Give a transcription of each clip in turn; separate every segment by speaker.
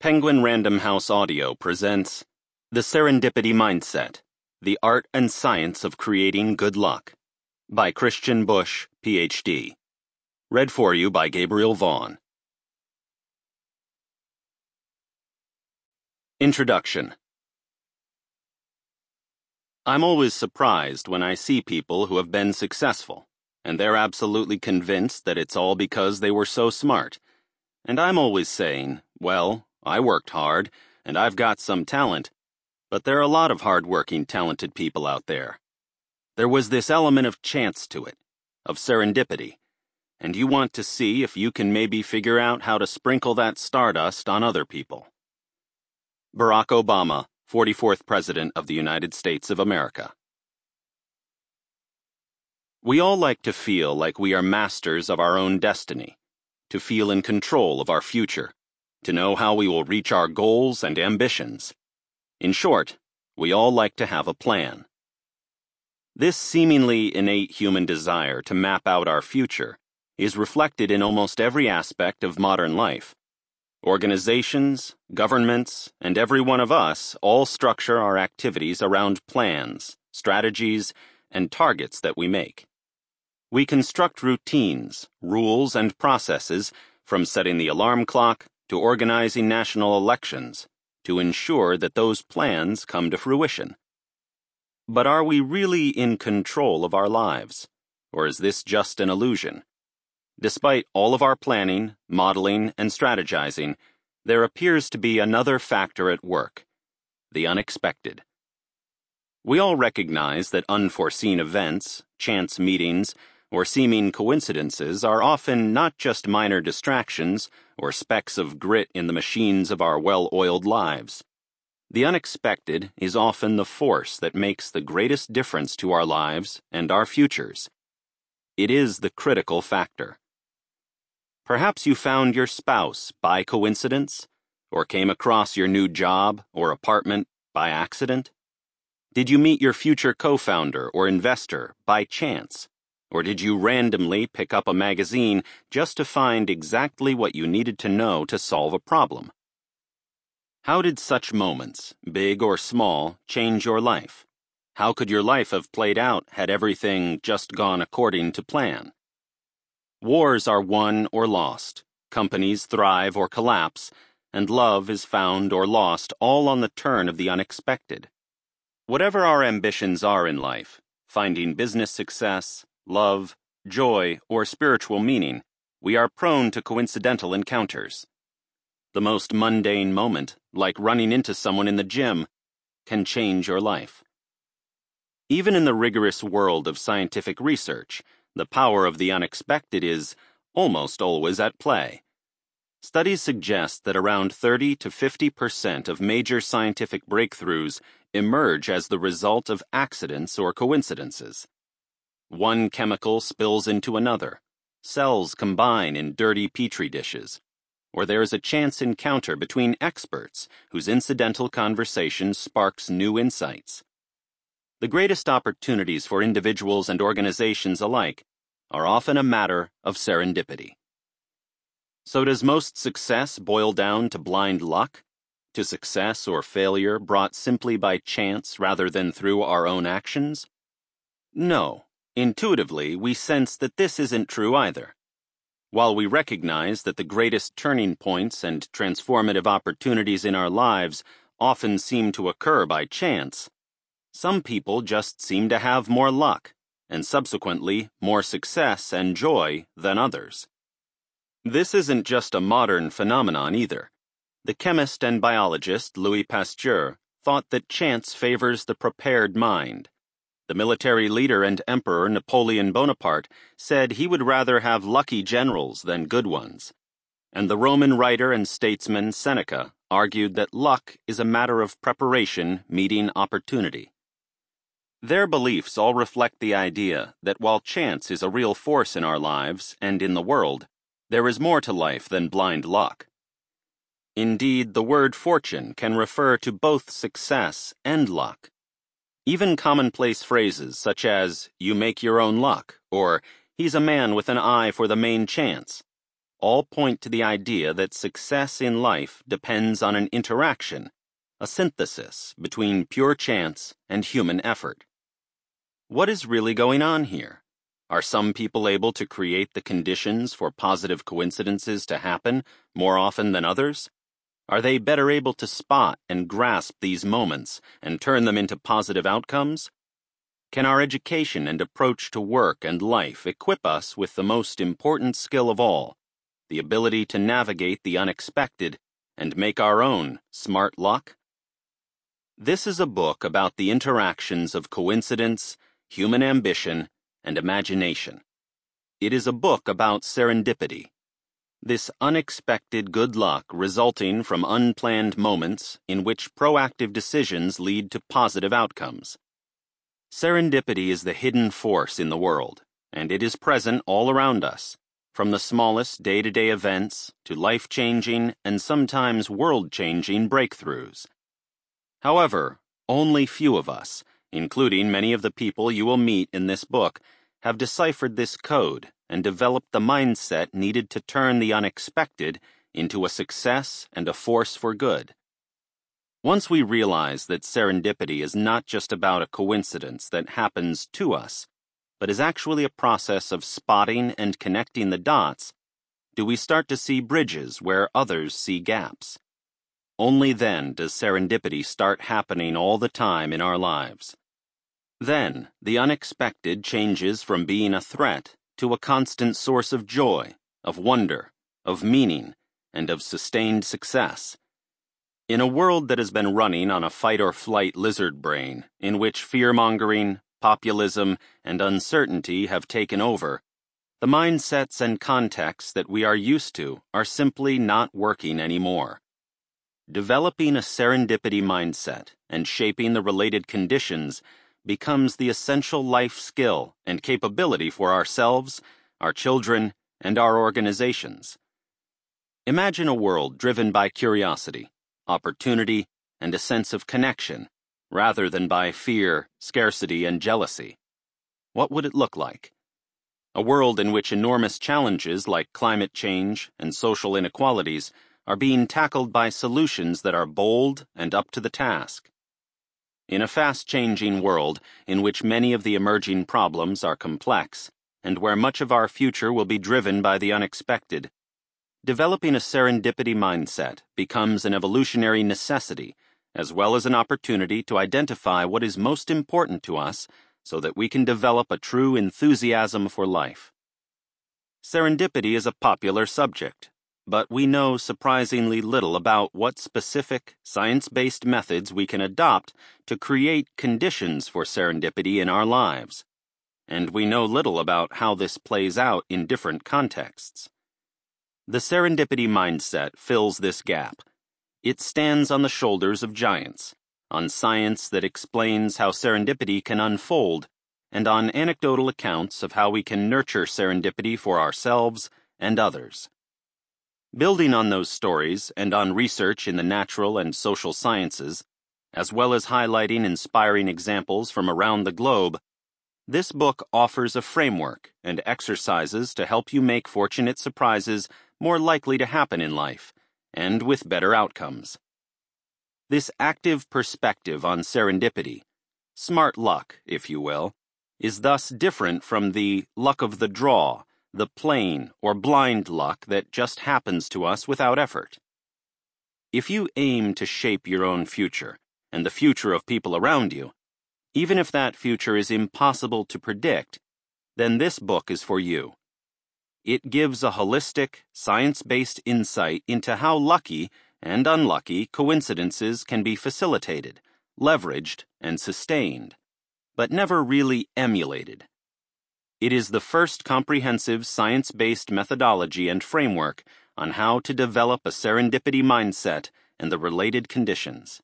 Speaker 1: Penguin Random House Audio presents The Serendipity Mindset, The Art and Science of Creating Good Luck by Christian Bush, Ph.D. Read for you by Gabriel Vaughn. Introduction. I'm always surprised when I see people who have been successful, and they're absolutely convinced that it's all because they were so smart. And I'm always saying, well, I worked hard, and I've got some talent, but there are a lot of hard-working, talented people out there. There was this element of chance to it, of serendipity, and you want to see if you can maybe figure out how to sprinkle that stardust on other people. Barack Obama, 44th President of the United States of America. We all like to feel like we are masters of our own destiny, to feel in control of our future, to know how we will reach our goals and ambitions. In short, we all like to have a plan. This seemingly innate human desire to map out our future is reflected in almost every aspect of modern life. Organizations, governments, and every one of us all structure our activities around plans, strategies, and targets that we make. We construct routines, rules, and processes from setting the alarm clock to organizing national elections to ensure that those plans come to fruition. But are we really in control of our lives, or is this just an illusion? Despite all of our planning, modeling, and strategizing, there appears to be another factor at work: the unexpected. We all recognize that unforeseen events, chance meetings, or seeming coincidences are often not just minor distractions or specks of grit in the machines of our well-oiled lives. The unexpected is often the force that makes the greatest difference to our lives and our futures. It is the critical factor. Perhaps you found your spouse by coincidence, or came across your new job or apartment by accident. Did you meet your future co-founder or investor by chance? Or did you randomly pick up a magazine just to find exactly what you needed to know to solve a problem? How did such moments, big or small, change your life? How could your life have played out had everything just gone according to plan? Wars are won or lost, companies thrive or collapse, and love is found or lost all on the turn of the unexpected. Whatever our ambitions are in life, finding business success, love, joy, or spiritual meaning, we are prone to coincidental encounters. The most mundane moment, like running into someone in the gym, can change your life. Even in the rigorous world of scientific research, the power of the unexpected is almost always at play. Studies suggest that around 30 to 50% of major scientific breakthroughs emerge as the result of accidents or coincidences. One chemical spills into another, cells combine in dirty petri dishes, or there is a chance encounter between experts whose incidental conversation sparks new insights. The greatest opportunities for individuals and organizations alike are often a matter of serendipity. So does most success boil down to blind luck? To success or failure brought simply by chance rather than through our own actions? No. Intuitively, we sense that this isn't true either. While we recognize that the greatest turning points and transformative opportunities in our lives often seem to occur by chance, some people just seem to have more luck, and subsequently more success and joy than others. This isn't just a modern phenomenon either. The chemist and biologist Louis Pasteur thought that chance favors the prepared mind. The military leader and emperor Napoleon Bonaparte said he would rather have lucky generals than good ones. And the Roman writer and statesman Seneca argued that luck is a matter of preparation meeting opportunity. Their beliefs all reflect the idea that while chance is a real force in our lives and in the world, there is more to life than blind luck. Indeed, the word fortune can refer to both success and luck. Even commonplace phrases such as, "you make your own luck," or "he's a man with an eye for the main chance," all point to the idea that success in life depends on an interaction, a synthesis between pure chance and human effort. What is really going on here? Are some people able to create the conditions for positive coincidences to happen more often than others? Are they better able to spot and grasp these moments and turn them into positive outcomes? Can our education and approach to work and life equip us with the most important skill of all, the ability to navigate the unexpected and make our own smart luck? This is a book about the interactions of coincidence, human ambition, and imagination. It is a book about serendipity. This unexpected good luck resulting from unplanned moments in which proactive decisions lead to positive outcomes. Serendipity is the hidden force in the world, and it is present all around us, from the smallest day-to-day events to life-changing and sometimes world-changing breakthroughs. However, only few of us, including many of the people you will meet in this book, have deciphered this code and developed the mindset needed to turn the unexpected into a success and a force for good. Once we realize that serendipity is not just about a coincidence that happens to us, but is actually a process of spotting and connecting the dots, do we start to see bridges where others see gaps. Only then does serendipity start happening all the time in our lives. Then, the unexpected changes from being a threat to a constant source of joy, of wonder, of meaning, and of sustained success. In a world that has been running on a fight-or-flight lizard brain, in which fear-mongering, populism, and uncertainty have taken over, the mindsets and contexts that we are used to are simply not working anymore. Developing a serendipity mindset and shaping the related conditions becomes the essential life skill and capability for ourselves, our children, and our organizations. Imagine a world driven by curiosity, opportunity, and a sense of connection, rather than by fear, scarcity, and jealousy. What would it look like? A world in which enormous challenges like climate change and social inequalities are being tackled by solutions that are bold and up to the task. In a fast-changing world in which many of the emerging problems are complex, and where much of our future will be driven by the unexpected, developing a serendipity mindset becomes an evolutionary necessity, as well as an opportunity to identify what is most important to us so that we can develop a true enthusiasm for life. Serendipity is a popular subject, but we know surprisingly little about what specific, science-based methods we can adopt to create conditions for serendipity in our lives. And we know little about how this plays out in different contexts. The serendipity mindset fills this gap. It stands on the shoulders of giants, on science that explains how serendipity can unfold, and on anecdotal accounts of how we can nurture serendipity for ourselves and others. Building on those stories and on research in the natural and social sciences, as well as highlighting inspiring examples from around the globe, this book offers a framework and exercises to help you make fortunate surprises more likely to happen in life, and with better outcomes. This active perspective on serendipity, smart luck, if you will, is thus different from the luck of the draw, the plain or blind luck that just happens to us without effort. If you aim to shape your own future and the future of people around you, even if that future is impossible to predict, then this book is for you. It gives a holistic, science-based insight into how lucky and unlucky coincidences can be facilitated, leveraged, and sustained, but never really emulated. It is the first comprehensive science-based methodology and framework on how to develop a serendipity mindset and the related conditions.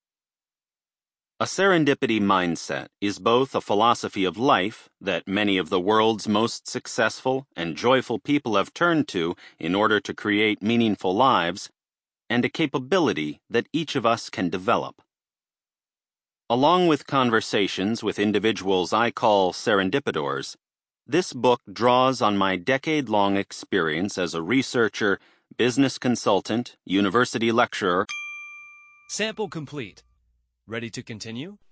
Speaker 1: A serendipity mindset is both a philosophy of life that many of the world's most successful and joyful people have turned to in order to create meaningful lives, and a capability that each of us can develop. Along with conversations with individuals I call serendipitors, This book draws on my decade-long experience as a researcher, business consultant, university lecturer.
Speaker 2: Sample complete. Ready to continue?